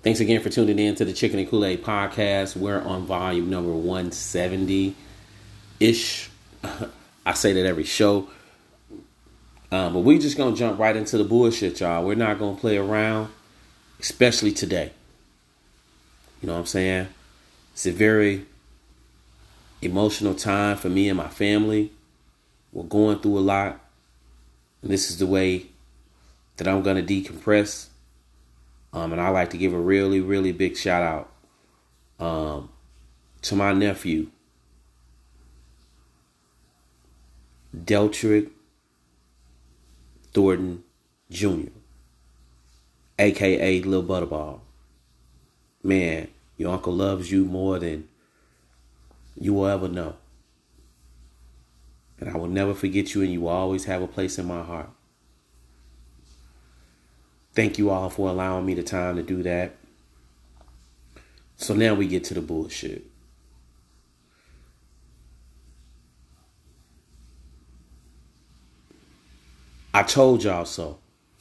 Thanks again for tuning in to the Chicken and Kool-Aid podcast. We're on volume number 170-ish. I say that every show. But we just going to jump right into the bullshit, y'all. We're not going to play around, especially today. You know what I'm saying? It's a very emotional time for me and my family. We're going through a lot. And this is the way that I'm going to decompress. And I like to give a really, really big shout out to my nephew, Deltrick Thornton Jr., a.k.a. Lil Butterball. Man, your uncle loves you more than you will ever know. And I will never forget you, and you will always have a place in my heart. Thank you all for allowing me the time to do that. So now we get to the bullshit. I told y'all so.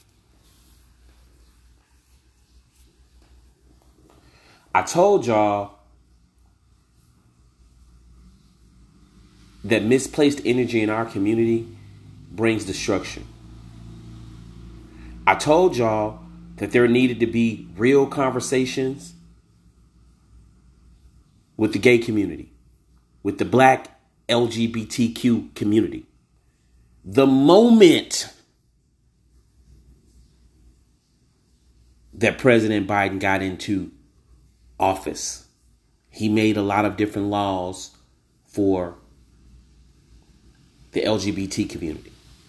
I told y'all that misplaced energy in our community brings destruction. I told y'all that there needed to be real conversations with the gay community, with the black LGBTQ community. The moment that President Biden got into office, he made a lot of different laws for the LGBT community.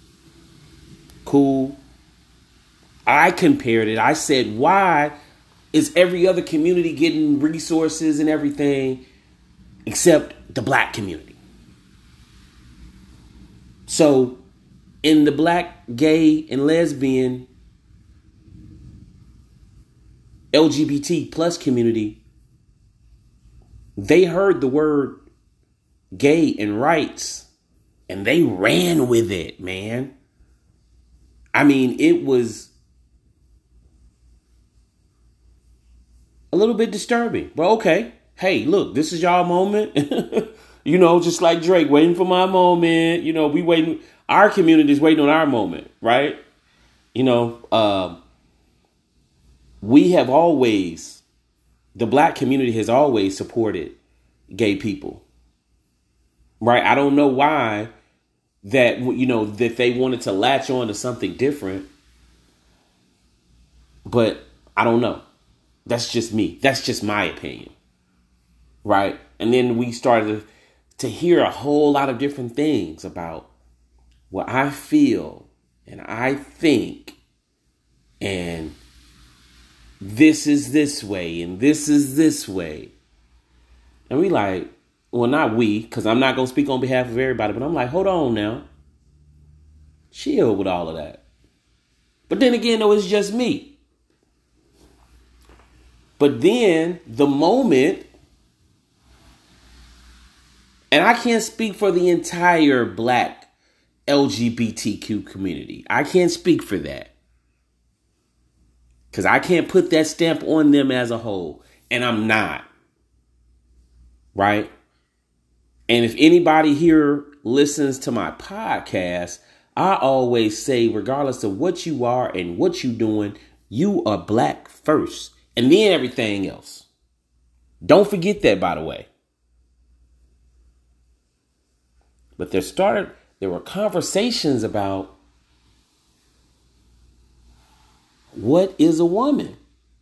Cool. I compared it. I said, why is every other community getting resources and everything except the black community? So in the black, gay, and lesbian LGBT plus community, they heard the word gay and rights and they ran with it, man. I mean, it was a little bit disturbing, but okay. Hey, look, this is y'all moment. You know, just like Drake, waiting for my moment. You know, we waiting. Our community is waiting on our moment, right? You know, we have always, the black community has always supported gay people, right? I don't know why that, you know, that they wanted to latch on to something different, but I don't know. That's just me. That's just my opinion. Right. And then we started to hear a whole lot of different things about what I feel and I think. And this is this way and this is this way. And we like, well, not we, because I'm not going to speak on behalf of everybody, but I'm like, hold on now. Chill with all of that. But then again, though, it's just me. But then the moment, and I can't speak for the entire black LGBTQ community. I can't speak for that. Because I can't put that stamp on them as a whole. And I'm not. Right? And if anybody here listens to my podcast, I always say, regardless of what you are and what you're doing, you are black first. And then everything else. Don't forget that, by the way. But there were conversations about what is a woman?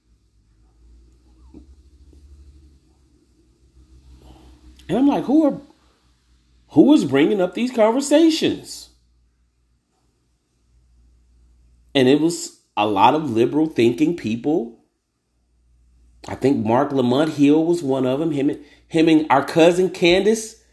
And I'm like, who is bringing up these conversations? And it was a lot of liberal thinking people. I think Mark Lamont Hill was one of them. Him and our cousin Candace.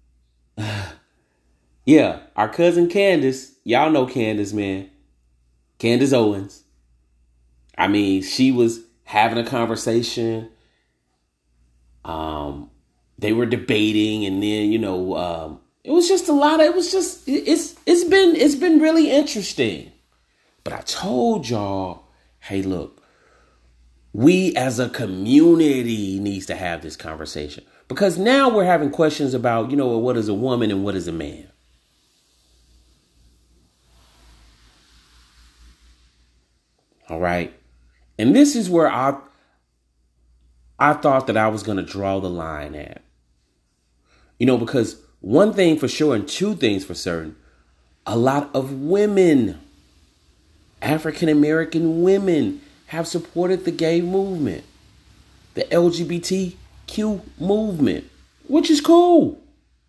Yeah, our cousin Candace. Y'all know Candace, man. Candace Owens. I mean, she was having a conversation. They were debating, and then, you know, it was just a lot of, it's been really interesting. But I told y'all, hey, look, we as a community needs to have this conversation, because now we're having questions about, what is a woman and what is a man? All right. And this is where I thought that I was going to draw the line at, because one thing for sure and two things for certain, a lot of women, African-American women, have supported the gay movement, the LGBTQ movement, which is cool.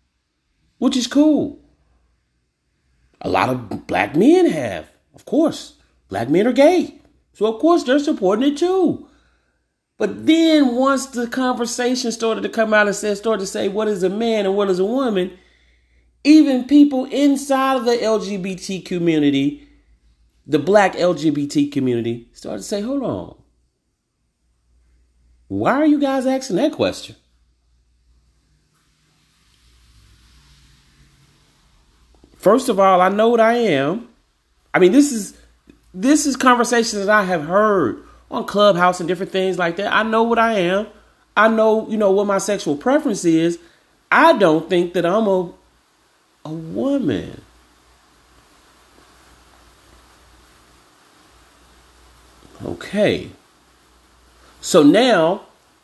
A lot of black men have, of course. Black men are gay. So, of course, they're supporting it too. But then once the conversation started to come out and started to say, what is a man and what is a woman? Even people inside of the LGBT community, the black LGBT community, started to say, hold on. Why are you guys asking that question? First of all, I know what I am. I mean, this is conversations that I have heard on Clubhouse and different things like that. I know what I am. I know, what my sexual preference is. I don't think that I'm a woman. Okay. So now,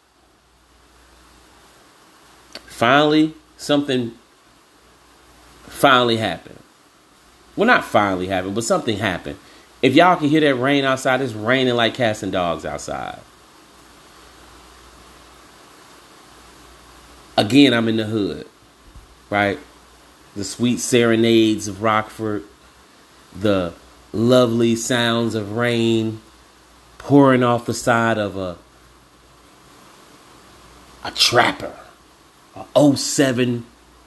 something finally happened. Well, not finally happened, but something happened. If y'all can hear that rain outside, it's raining like cats and dogs outside. Again, I'm in the hood, right? The sweet serenades of Rockford, the lovely sounds of rain pouring off the side of a Trapper, a 07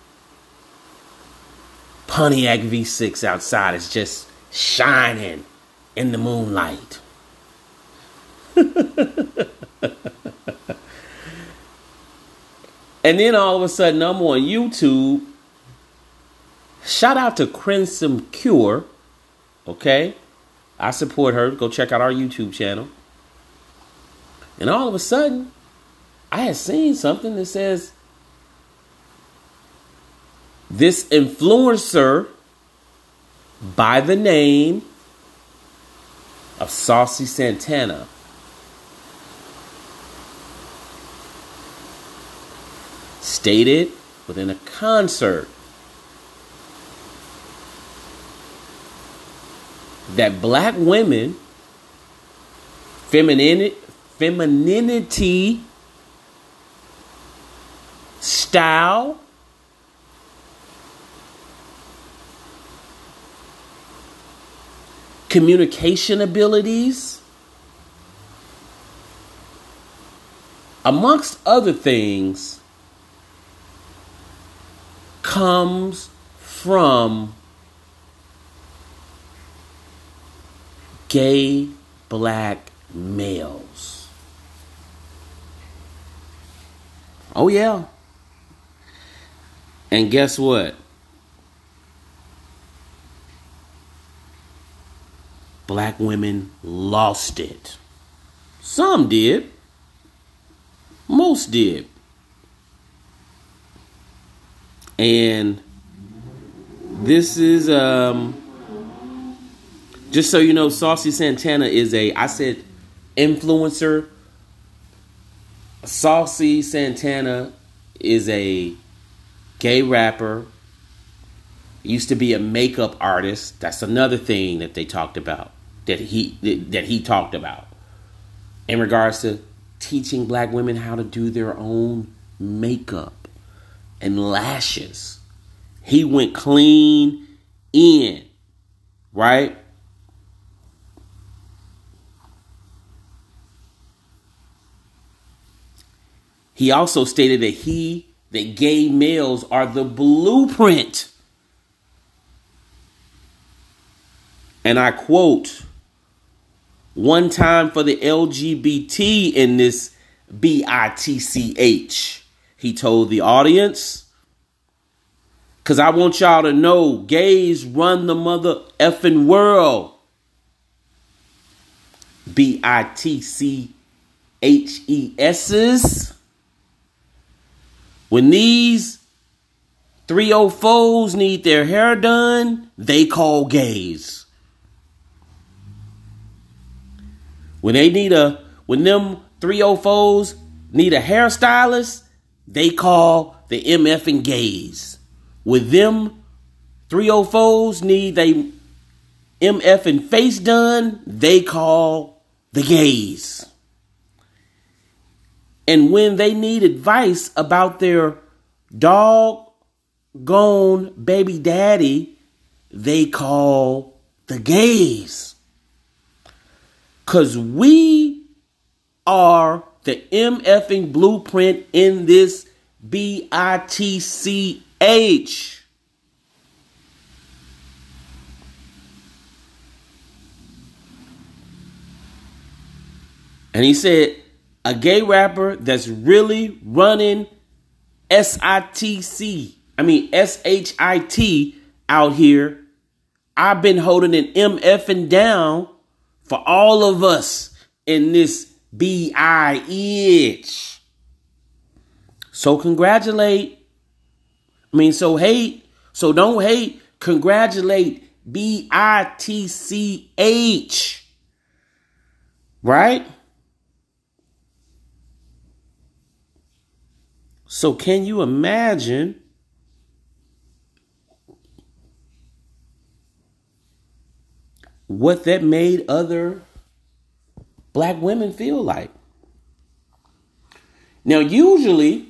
Pontiac V6 outside is just shining in the moonlight. And then all of a sudden I'm on YouTube. Shout out to Crimson Cure. Okay. I support her. Go check out our YouTube channel. And all of a sudden, I had seen something that says this influencer by the name of Saucy Santana stated within a concert that black women, femininity, style, communication abilities, amongst other things, comes from gay black males. Oh yeah. And guess what? Black women lost it. Some did. Most did. And this is just so you know, Saucy Santana is I said influencer. Saucy Santana is a gay rapper. Used to be a makeup artist. That's another thing that they talked about, that he talked about in regards to teaching black women how to do their own makeup and lashes. He went clean in, right? He also stated that gay males are the blueprint. And I quote, one time for the LGBT in this BITCH, he told the audience, because I want y'all to know gays run the mother effing world. BITCH. HESs. When these 304s need their hair done, they call gays. When them 304s need a hairstylist, they call the MFing gays. When them 304s need they MFing face done, they call the gays. And when they need advice about their doggone baby daddy, they call the gays. 'Cause we are the MFing blueprint in this BITCH. And he said, a gay rapper that's really running SHIT out here, I've been holding an MFing down for all of us in this BIH. So don't hate, congratulate BITCH. Right? So can you imagine what that made other black women feel like? Now, usually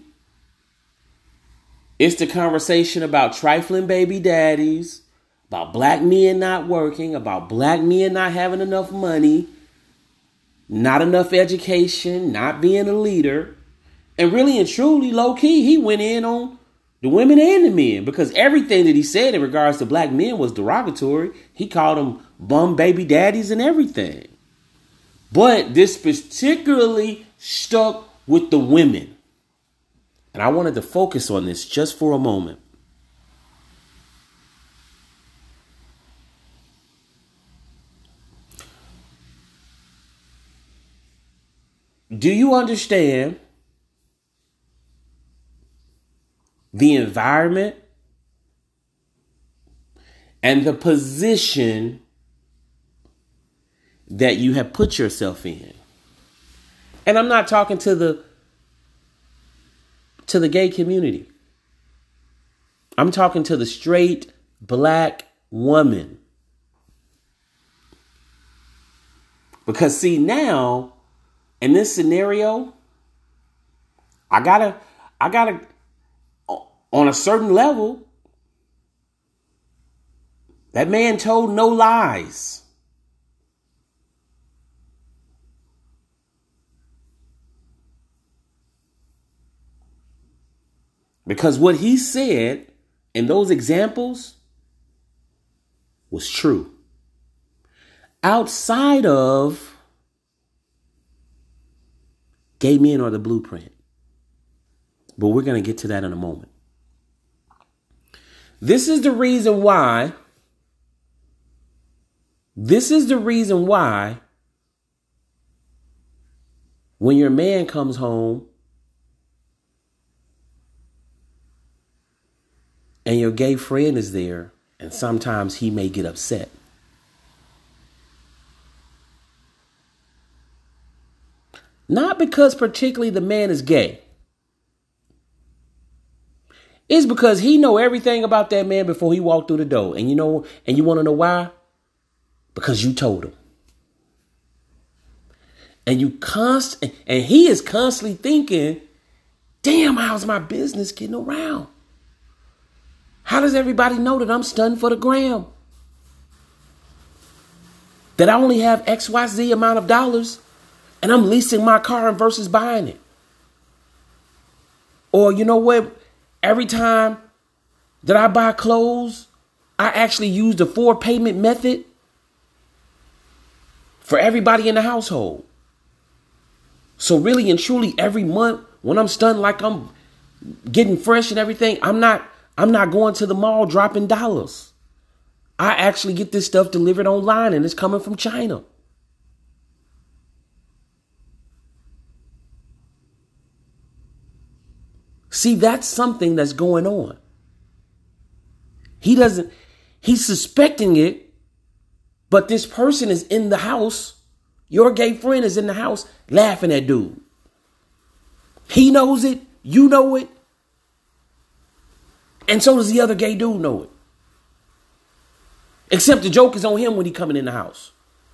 it's the conversation about trifling baby daddies, about black men not working, about black men not having enough money, not enough education, not being a leader. And really and truly, low key, he went in on the women and the men, because everything that he said in regards to black men was derogatory. He called them bum baby daddies and everything. But this particularly stuck with the women. And I wanted to focus on this just for a moment. Do you understand the environment and the position that you have put yourself in? And I'm not talking to the gay community. I'm talking to the straight black woman. Because see, now in this scenario, I gotta on a certain level, that man told no lies. Because what he said in those examples was true. Outside of gay men are the blueprint. But we're going to get to that in a moment. This is the reason why when your man comes home and your gay friend is there, and sometimes he may get upset. Not because particularly the man is gay. It's because he know everything about that man before he walked through the door. And you want to know why? Because you told him. And he is constantly thinking, damn, how's my business getting around? How does everybody know that I'm stunned for the gram? That I only have XYZ amount of dollars and I'm leasing my car versus buying it. Or you know what? Every time that I buy clothes, I actually use the 4 payment method for everybody in the household. So really and truly every month when I'm stunned like I'm getting fresh and everything, I'm not going to the mall dropping dollars. I actually get this stuff delivered online and it's coming from China. See, that's something that's going on. He's suspecting it, but this person is in the house. Your gay friend is in the house laughing at dude. He knows it. You know it. And so does the other gay dude know it. Except the joke is on him when he coming in the house.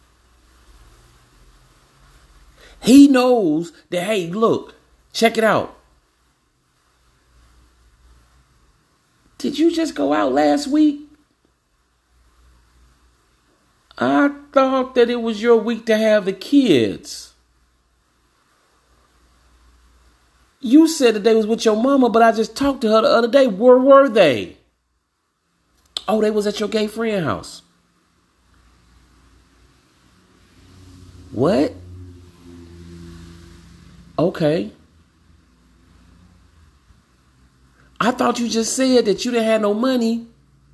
He knows that, hey, look, check it out. Did you just go out last week? I thought that it was your week to have the kids. You said that they was with your mama, but I just talked to her the other day. Where were they? Oh, they was at your gay friend house. What? Okay. I thought you just said that you didn't have no money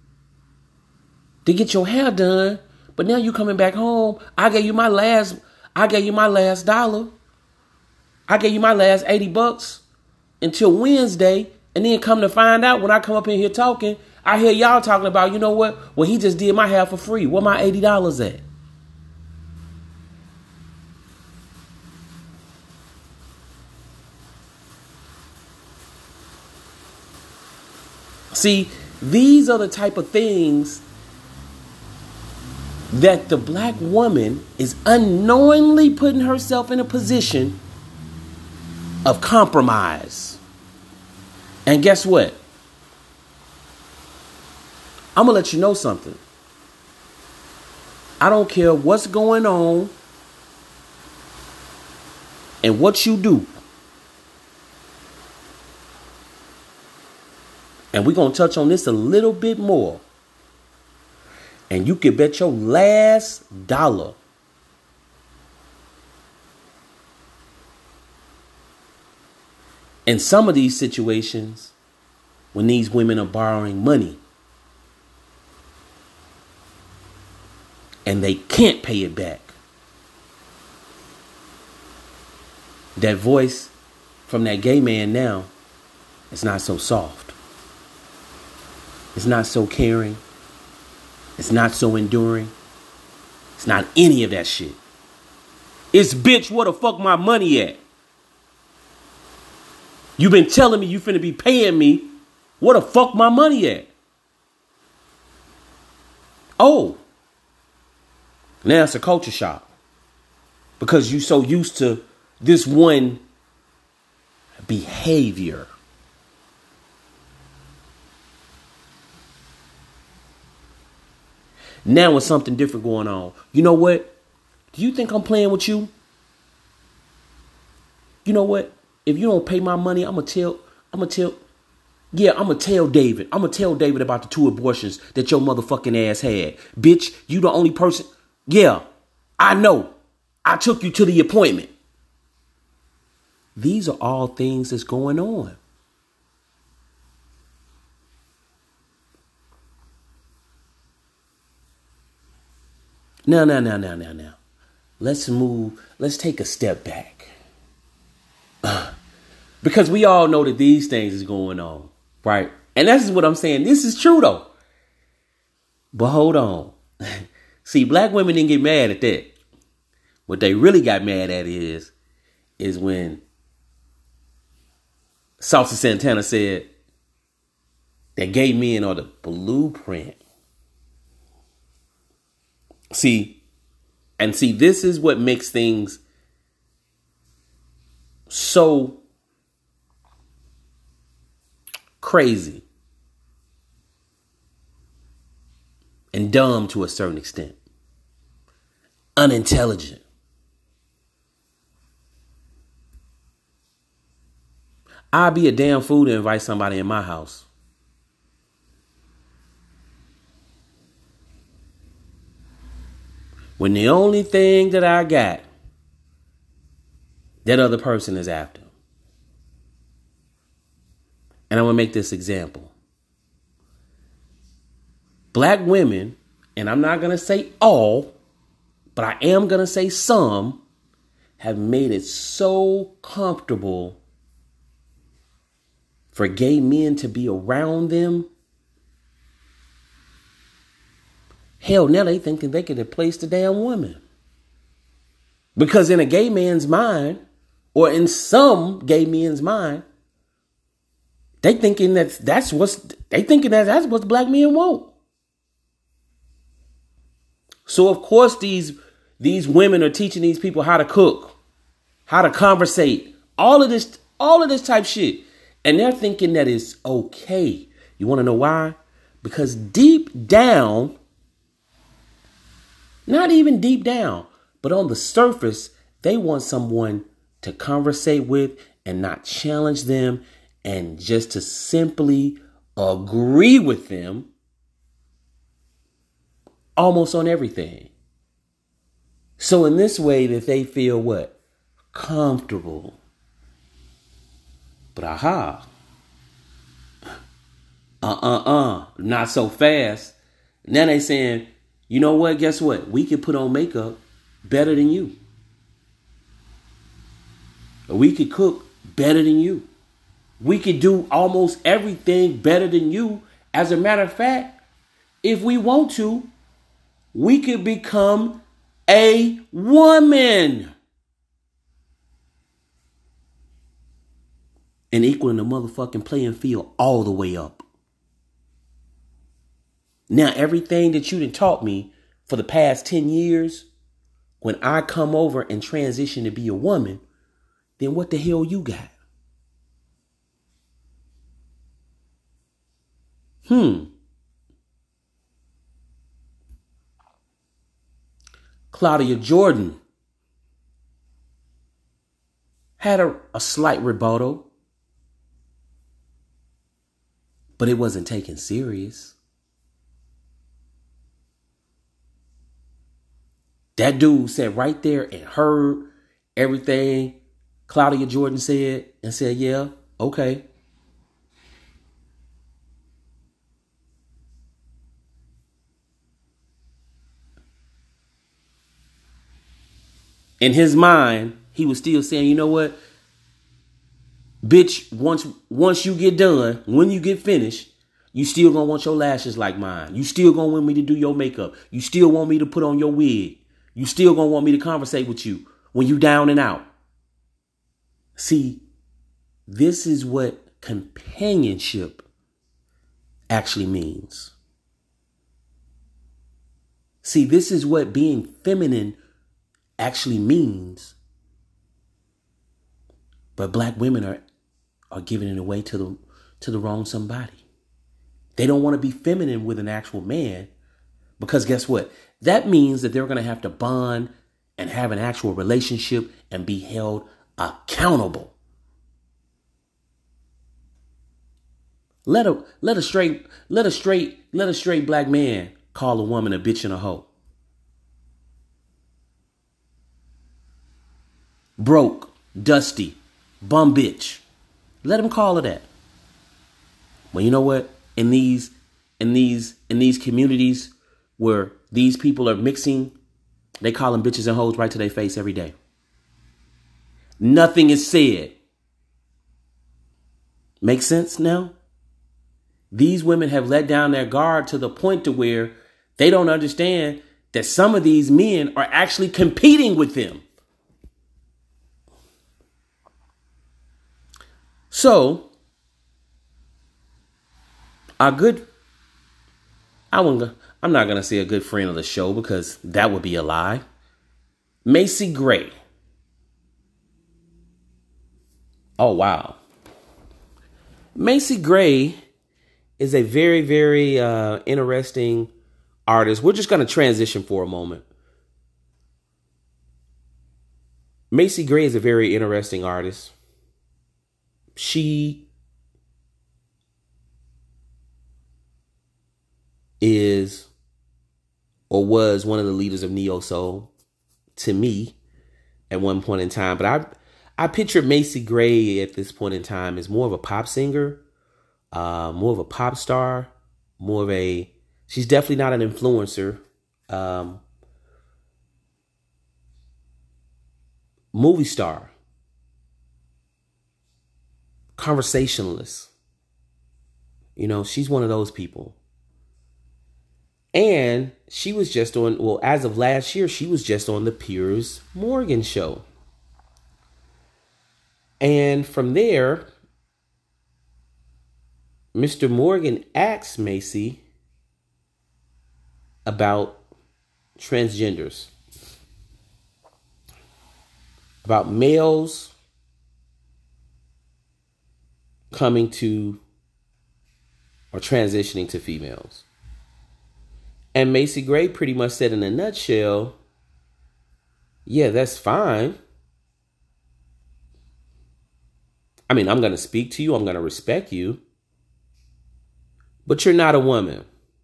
to get your hair done, but now you coming back home. I gave you my last dollar. I gave you my last $80 until Wednesday, and then come to find out when I come up in here talking, I hear y'all talking about, you know what? Well, he just did my hair for free. Where my $80 at? See, these are the type of things that the black woman is unknowingly putting herself in a position of compromise. And guess what? I'm going to let you know something. I don't care what's going on and what you do. And we're going to touch on this a little bit more. And you can bet your last dollar in some of these situations when these women are borrowing money and they can't pay it back, that voice from that gay man now is not so soft. It's not so caring. It's not so enduring. It's not any of that shit. It's, bitch, where the fuck my money at? You been telling me you finna be paying me. Where the fuck my money at? Oh. Now it's a culture shock. Because you so used to this one behavior. Now with something different going on. You know what? Do you think I'm playing with you? You know what? If you don't pay my money, I'm gonna tell David. I'm gonna tell David about the 2 abortions that your motherfucking ass had. Bitch, you the only person. Yeah, I know. I took you to the appointment. These are all things that's going on. Now. Let's take a step back. Because we all know that these things is going on, right? And that's what I'm saying. This is true, though. But hold on. See, black women didn't get mad at that. What they really got mad at is when Saucy Santana said that gay men are the blueprint. See, this is what makes things so crazy and dumb to a certain extent. Unintelligent. I'd be a damn fool to invite somebody in my house. When the only thing that I got, that other person is after. And I'm going to make this example. Black women, and I'm not going to say all, but I am going to say some, have made it so comfortable for gay men to be around them. Hell, now they thinking they can replace the damn woman. Because in a gay man's mind, or in some gay men's mind, they thinking that's what black men want. So of course these women are teaching these people how to cook, how to conversate, all of this type shit. And they're thinking that it's okay. You want to know why? Because deep down, not even deep down, but on the surface, they want someone to conversate with and not challenge them, and just to simply agree with them almost on everything. So in this way that they feel what? Comfortable. But not so fast. Now they saying, you know what? Guess what? We can put on makeup better than you. We could cook better than you. We could do almost everything better than you. As a matter of fact, if we want to, we could become a woman. And equaling the motherfucking playing field all the way up. Now, everything that you done taught me for the past 10 years, when I come over and transition to be a woman, then what the hell you got? Claudia Jordan had a slight rebuttal, but it wasn't taken serious. That dude sat right there and heard everything Claudia Jordan said and said, yeah, okay. In his mind, he was still saying, you know what? Bitch, once you get done, when you get finished, you still gonna want your lashes like mine. You still gonna want me to do your makeup. You still want me to put on your wig. You still gonna want me to conversate with you when you down and out. See, this is what companionship actually means. See, this is what being feminine actually means. But black women are giving it away to the wrong somebody. They don't want to be feminine with an actual man, because guess what? That means that they're going to have to bond and have an actual relationship and be held accountable. Let a straight black man call a woman a bitch and a hoe. Broke, dusty, bum bitch. Let him call her that. Well, you know what? In these communities where these people are mixing, they call them bitches and hoes right to their face every day. Nothing is said. Make sense now? These women have let down their guard to the point to where they don't understand that some of these men are actually competing with them. So, I'm not going to say a good friend of the show, because that would be a lie. Macy Gray. Oh, wow. Macy Gray is a very, very interesting artist. We're just going to transition for a moment. Macy Gray is a very interesting artist. She is or was one of the leaders of neo soul to me at one point in time. But I picture Macy Gray at this point in time as more of a pop singer, more of a pop star, she's definitely not an influencer. Movie star, conversationalist. She's one of those people. And she was just on, well, as of last year, she was just on the Piers Morgan show. And from there, Mr. Morgan asked Macy about transgenders, about males coming to or transitioning to females. And Macy Gray pretty much said in a nutshell, yeah, that's fine. I mean, I'm going to speak to you. I'm going to respect you. But you're not a woman.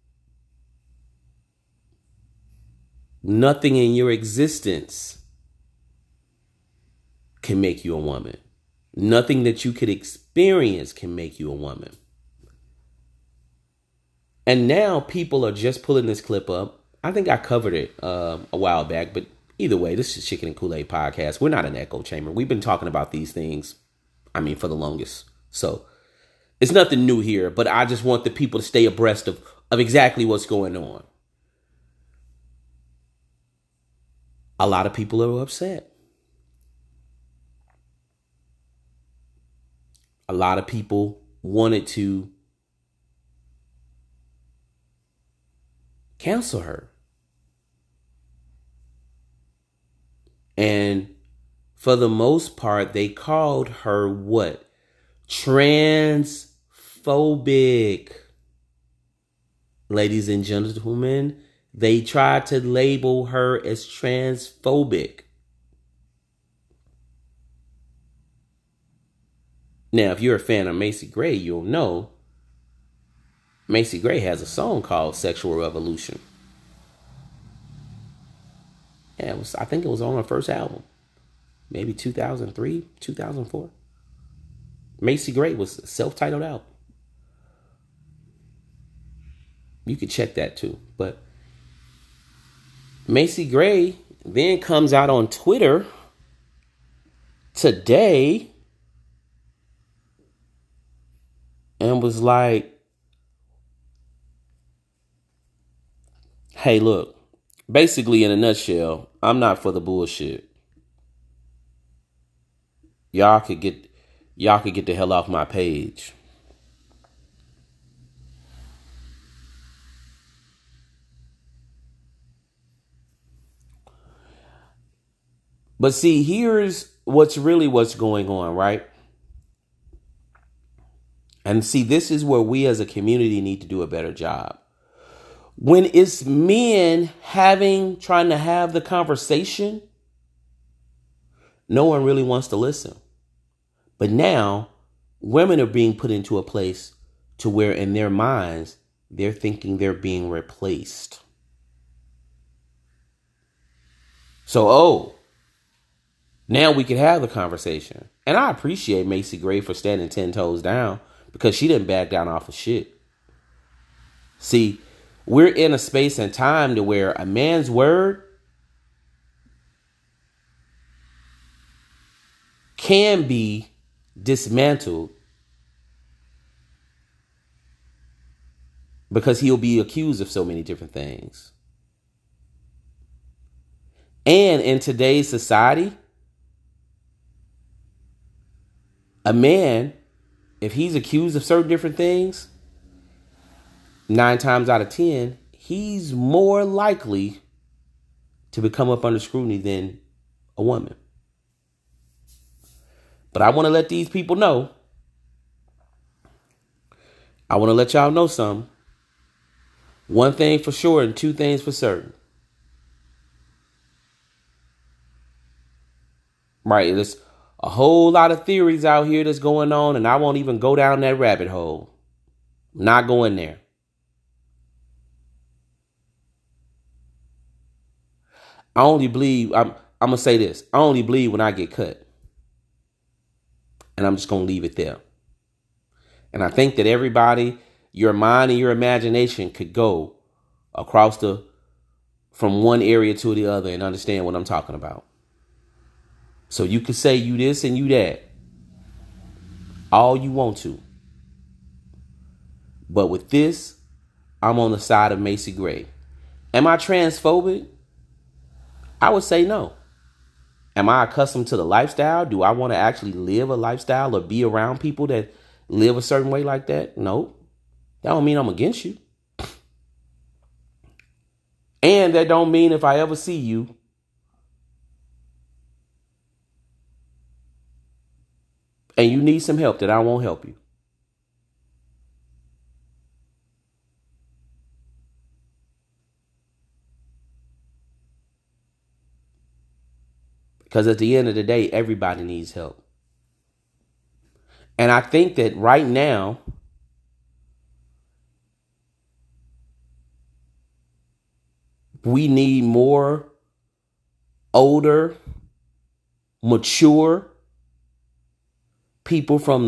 Nothing in your existence can make you a woman. Nothing that you could experience can make you a woman. And now people are just pulling this clip up. I think I covered it a while back, but either way, this is Chicken and Kool-Aid podcast. We're not an echo chamber. We've been talking about these things, for the longest. So it's nothing new here, but I just want the people to stay abreast of exactly what's going on. A lot of people are upset. A lot of people wanted to cancel her. And for the most part, they called her what? Transphobic. Ladies and gentlemen, they tried to label her as transphobic. Now, if you're a fan of Macy Gray, you'll know Macy Gray has a song called Sexual Revolution. Yeah, I think it was on her first album. Maybe 2003, 2004. Macy Gray was a self-titled album. You could check that too. But Macy Gray then comes out on Twitter today and was like, hey, look, basically in a nutshell, I'm not for the bullshit. Y'all could get the hell off my page. But see, here's what's going on, right? And see, this is where we as a community need to do a better job. When it's men trying to have the conversation, no one really wants to listen. But now women are being put into a place to where in their minds, they're thinking they're being replaced. So, now we can have the conversation. And I appreciate Macy Gray for standing 10 toes down because she didn't back down off of shit. See, we're in a space and time to where a man's word can be dismantled because he'll be accused of so many different things. And in today's society, a man, if he's accused of certain different things, 9 times out of 10, he's more likely to become up under scrutiny than a woman. But I want to let these people know. I want to let y'all know something. One thing for sure and 2 things for certain. Right, there's a whole lot of theories out here that's going on, and I won't even go down that rabbit hole. I'm not going there. I only believe, I'm going to say this. I only believe when I get cut. And I'm just going to leave it there. And I think that everybody, your mind and your imagination could go across from one area to the other and understand what I'm talking about. So you could say you this and you that. All you want to. But with this, I'm on the side of Macy Gray. Am I transphobic? I would say no. Am I accustomed to the lifestyle? Do I want to actually live a lifestyle or be around people that live a certain way like that? No. That don't mean I'm against you. And that don't mean if I ever see you and you need some help that I won't help you. Because at the end of the day, everybody needs help. And I think that right now, we need more older, mature people from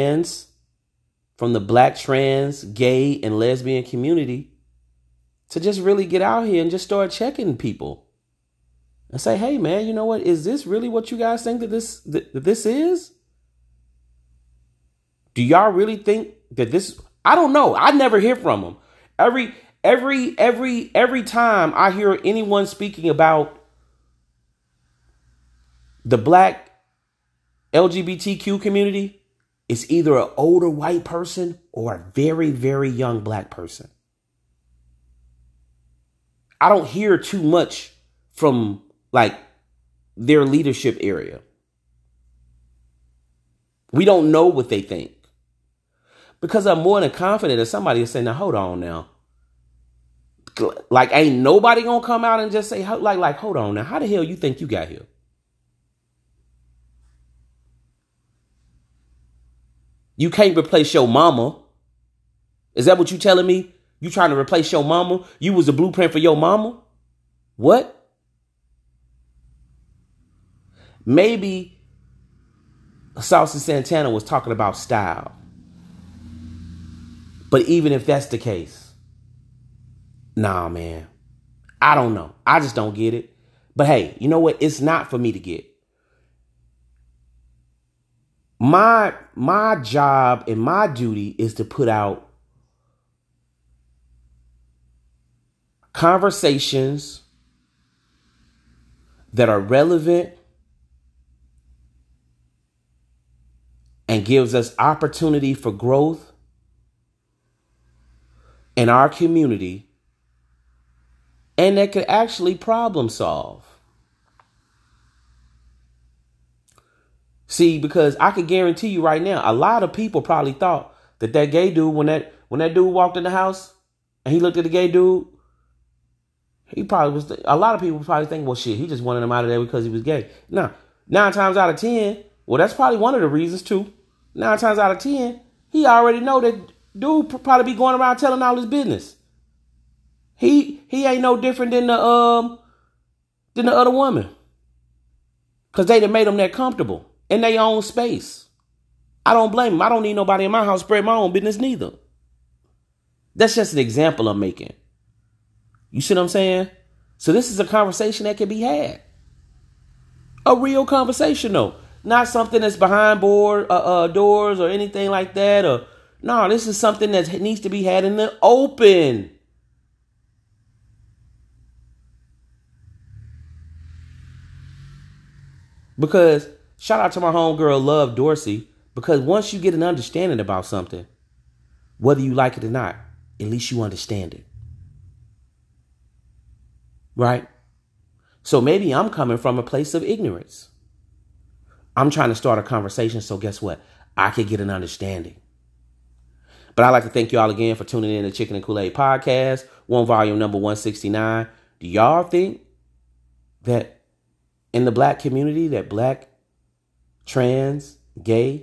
the black, trans, gay, and lesbian community to just really get out here and just start checking people and say, hey, man, you know what? Is this really what you guys think that this is? Do y'all really think that this? I don't know. I never hear from them. Every time I hear anyone speaking about the black LGBTQ community, it's either an older white person or a very, very young black person. I don't hear too much from like their leadership area. We don't know what they think. Because I'm more than confident that somebody is saying, now hold on now. Like, ain't nobody gonna come out and just say, like, hold on now. How the hell you think you got here? You can't replace your mama. Is that what you telling me? You trying to replace your mama? You was the blueprint for your mama? What? Maybe Saucy Santana was talking about style. But even if that's the case, nah, man, I don't know. I just don't get it. But hey, you know what? It's not for me to get. My job and my duty is to put out conversations that are relevant and gives us opportunity for growth in our community, and that could actually problem solve. See, because I can guarantee you right now, a lot of people probably thought that gay dude, when that dude walked in the house and he looked at the gay dude, he probably was. A lot of people probably think, well, shit, he just wanted him out of there because he was gay. No, 9 times out of 10, well, that's probably one of the reasons too. 9 times out of 10, he already know that dude probably be going around telling all his business. He ain't no different than the other woman, because they done made him that comfortable in their own space. I don't blame him. I don't need nobody in my house spread my own business neither. That's just an example I'm making. You see what I'm saying? So this is a conversation that can be had. A real conversation, though. Not something that's behind doors or anything like that. Or no, this is something that needs to be had in the open. Because shout out to my homegirl, Love Dorsey. Because once you get an understanding about something, whether you like it or not, at least you understand it. Right? So maybe I'm coming from a place of ignorance. I'm trying to start a conversation, so guess what? I could get an understanding. But I'd like to thank y'all again for tuning in to Chicken and Kool-Aid Podcast, volume number 169. Do y'all think that in the black community, that black, trans, gay,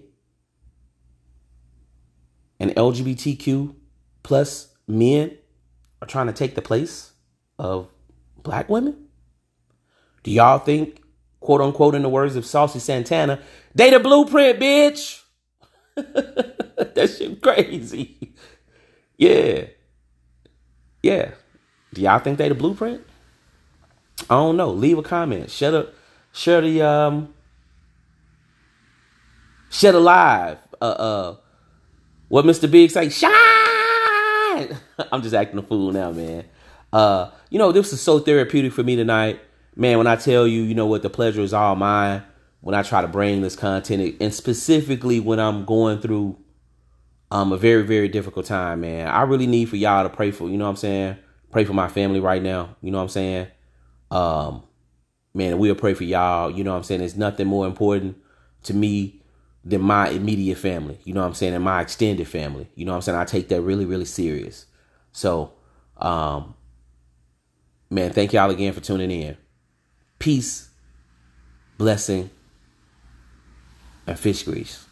and LGBTQ plus men are trying to take the place of black women? Do y'all think, quote unquote, in the words of Saucy Santana, they the blueprint, bitch? That shit crazy. Yeah. Do y'all think they the blueprint? I don't know. Leave a comment. Share the live. What Mr. Big say? Shine. I'm just acting a fool now, man. This is so therapeutic for me tonight. Man, when I tell you, you know what, the pleasure is all mine when I try to bring this content, and specifically when I'm going through a very, very difficult time, man. I really need for y'all to pray for, you know what I'm saying? Pray for my family right now, you know what I'm saying? Man, we'll pray for y'all, you know what I'm saying? There's nothing more important to me than my immediate family, you know what I'm saying? And my extended family, you know what I'm saying? I take that really, really serious. So, man, thank y'all again for tuning in. Peace, blessing, and fish grease.